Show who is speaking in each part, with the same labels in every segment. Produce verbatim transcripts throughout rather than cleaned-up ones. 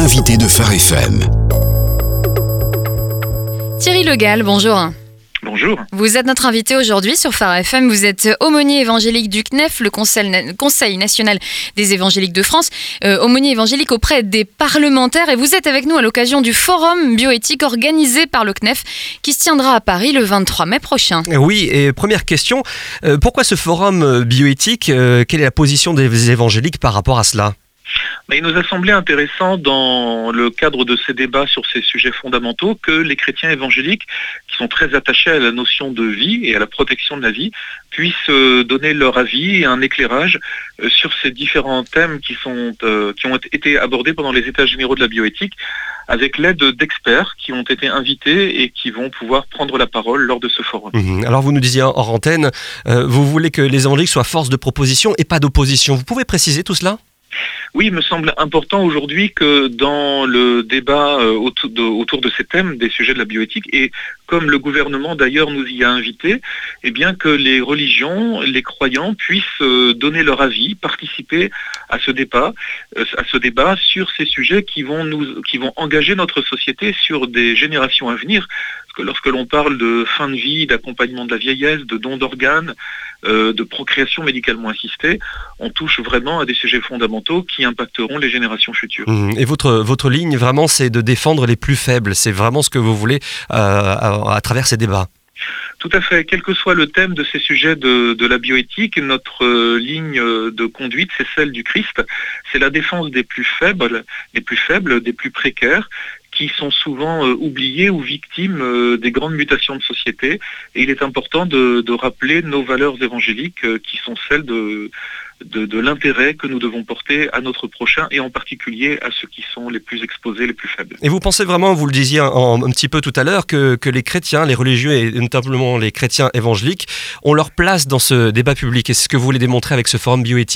Speaker 1: L'invité de Phare F M.
Speaker 2: Thierry Le Gall, bonjour.
Speaker 3: Bonjour.
Speaker 2: Vous êtes notre invité aujourd'hui sur Phare F M. Vous êtes aumônier évangélique du C N E F, le Conseil, Conseil national des évangéliques de France, euh, aumônier évangélique auprès des parlementaires. Et vous êtes avec nous à l'occasion du forum bioéthique organisé par le C N E F qui se tiendra à Paris le vingt-trois mai prochain.
Speaker 4: Oui, et première question, euh, pourquoi ce forum bioéthique euh, Quelle est la position des évangéliques par rapport à cela ?
Speaker 3: Il nous a semblé intéressant dans le cadre de ces débats sur ces sujets fondamentaux que les chrétiens évangéliques, qui sont très attachés à la notion de vie et à la protection de la vie, puissent donner leur avis et un éclairage sur ces différents thèmes qui, sont, euh, qui ont été abordés pendant les états généraux de la bioéthique, avec l'aide d'experts qui ont été invités et qui vont pouvoir prendre la parole lors de ce forum.
Speaker 4: Mmh. Alors vous nous disiez hors antenne, euh, vous voulez que les évangéliques soient force de proposition et pas d'opposition. Vous pouvez préciser tout cela ?
Speaker 3: Oui, il me semble important aujourd'hui que dans le débat euh, autour, de, autour de ces thèmes, des sujets de la bioéthique, et comme le gouvernement d'ailleurs nous y a invités, eh bien que les religions, les croyants puissent euh, donner leur avis, participer à ce débat, euh, à ce débat sur ces sujets qui vont nous, qui vont engager notre société sur des générations à venir. Parce que lorsque l'on parle de fin de vie, d'accompagnement de la vieillesse, de don d'organes, euh, de procréation médicalement assistée, on touche vraiment à des sujets fondamentaux qui impacteront les générations futures.
Speaker 4: Mmh. Et votre, votre ligne, vraiment, c'est de défendre les plus faibles. C'est vraiment ce que vous voulez euh, à, à travers ces débats.
Speaker 3: Tout à fait. Quel que soit le thème de ces sujets de, de la bioéthique, notre euh, ligne de conduite, c'est celle du Christ. C'est la défense des plus faibles, des plus faibles, des plus précaires, qui sont souvent euh, oubliés ou victimes euh, des grandes mutations de société. Et il est important de, de rappeler nos valeurs évangéliques euh, qui sont celles de, de, de l'intérêt que nous devons porter à notre prochain et en particulier à ceux qui sont les plus exposés, les plus faibles.
Speaker 4: Et vous pensez vraiment, vous le disiez un, un petit peu tout à l'heure, que, que les chrétiens, les religieux et notamment les chrétiens évangéliques ont leur place dans ce débat public. Et c'est ce que vous voulez démontrer avec ce forum bioéthique ?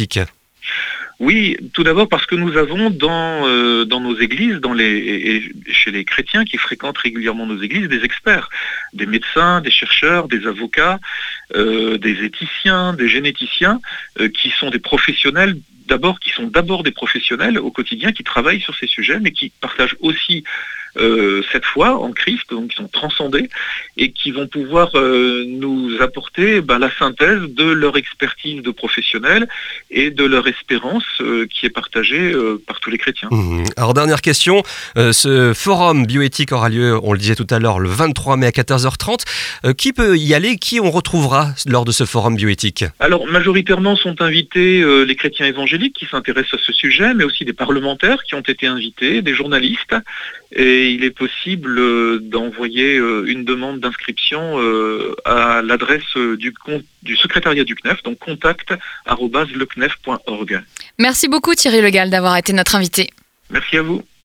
Speaker 3: Oui, tout d'abord parce que nous avons dans, euh, dans nos églises, dans les, et, et chez les chrétiens qui fréquentent régulièrement nos églises, des experts, des médecins, des chercheurs, des avocats, euh, des éthiciens, des généticiens, euh, qui sont des professionnels, d'abord, qui sont d'abord des professionnels au quotidien, qui travaillent sur ces sujets, mais qui partagent aussi Euh, cette foi en Christ, donc qui sont transcendés et qui vont pouvoir euh, nous apporter ben, la synthèse de leur expertise de professionnels et de leur espérance euh, qui est partagée euh, par tous les chrétiens.
Speaker 4: Mmh. Alors dernière question, euh, ce forum bioéthique aura lieu, on le disait tout à l'heure, le vingt-trois mai à quatorze heures trente. Euh, qui peut y aller ? Qui on retrouvera lors de ce forum bioéthique ?
Speaker 3: Alors majoritairement sont invités euh, les chrétiens évangéliques qui s'intéressent à ce sujet, mais aussi des parlementaires qui ont été invités, des journalistes. Et il est possible euh, d'envoyer euh, une demande d'inscription euh, à l'adresse euh, du, du secrétariat du C N E F, donc contact arobase le c n e f point org.
Speaker 2: Merci beaucoup Thierry Le Gall d'avoir été notre invité.
Speaker 3: Merci à vous.